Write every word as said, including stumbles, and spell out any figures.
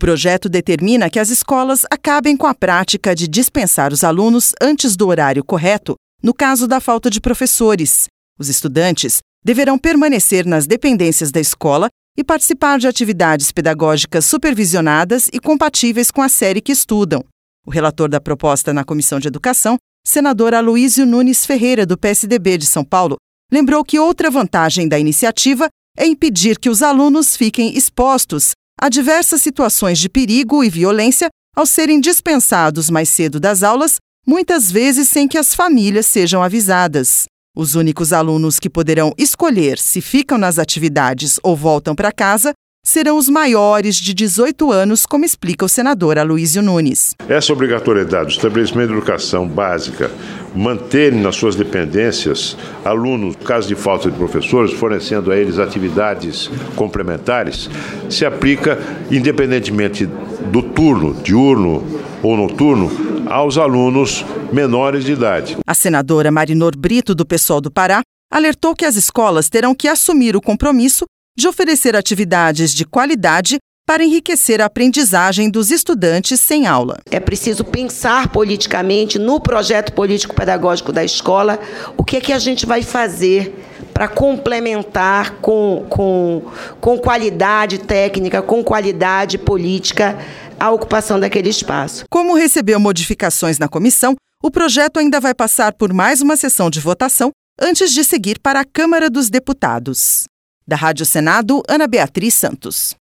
projeto determina que as escolas acabem com a prática de dispensar os alunos antes do horário correto, no caso da falta de professores. Os estudantes deverão permanecer nas dependências da escola e participar de atividades pedagógicas supervisionadas e compatíveis com a série que estudam. O relator da proposta na Comissão de Educação, senador Aloísio Nunes Ferreira, do P S D B de São Paulo, lembrou que outra vantagem da iniciativa é impedir que os alunos fiquem expostos a diversas situações de perigo e violência ao serem dispensados mais cedo das aulas, muitas vezes sem que as famílias sejam avisadas. Os únicos alunos que poderão escolher se ficam nas atividades ou voltam para casa serão os maiores de dezoito anos, como explica o senador Aloísio Nunes. Essa obrigatoriedade do estabelecimento de educação básica manterem nas suas dependências alunos, no caso de falta de professores, fornecendo a eles atividades complementares, se aplica independentemente do turno, diurno ou noturno, aos alunos menores de idade. A senadora Marinor Brito, do PSOL do Pará, alertou que as escolas terão que assumir o compromisso de oferecer atividades de qualidade para enriquecer a aprendizagem dos estudantes sem aula. É preciso pensar politicamente no projeto político-pedagógico da escola o que é que a gente vai fazer para complementar com, com, com qualidade técnica, com qualidade política, a ocupação daquele espaço. Como recebeu modificações na comissão, o projeto ainda vai passar por mais uma sessão de votação antes de seguir para a Câmara dos Deputados. Da Rádio Senado, Ana Beatriz Santos.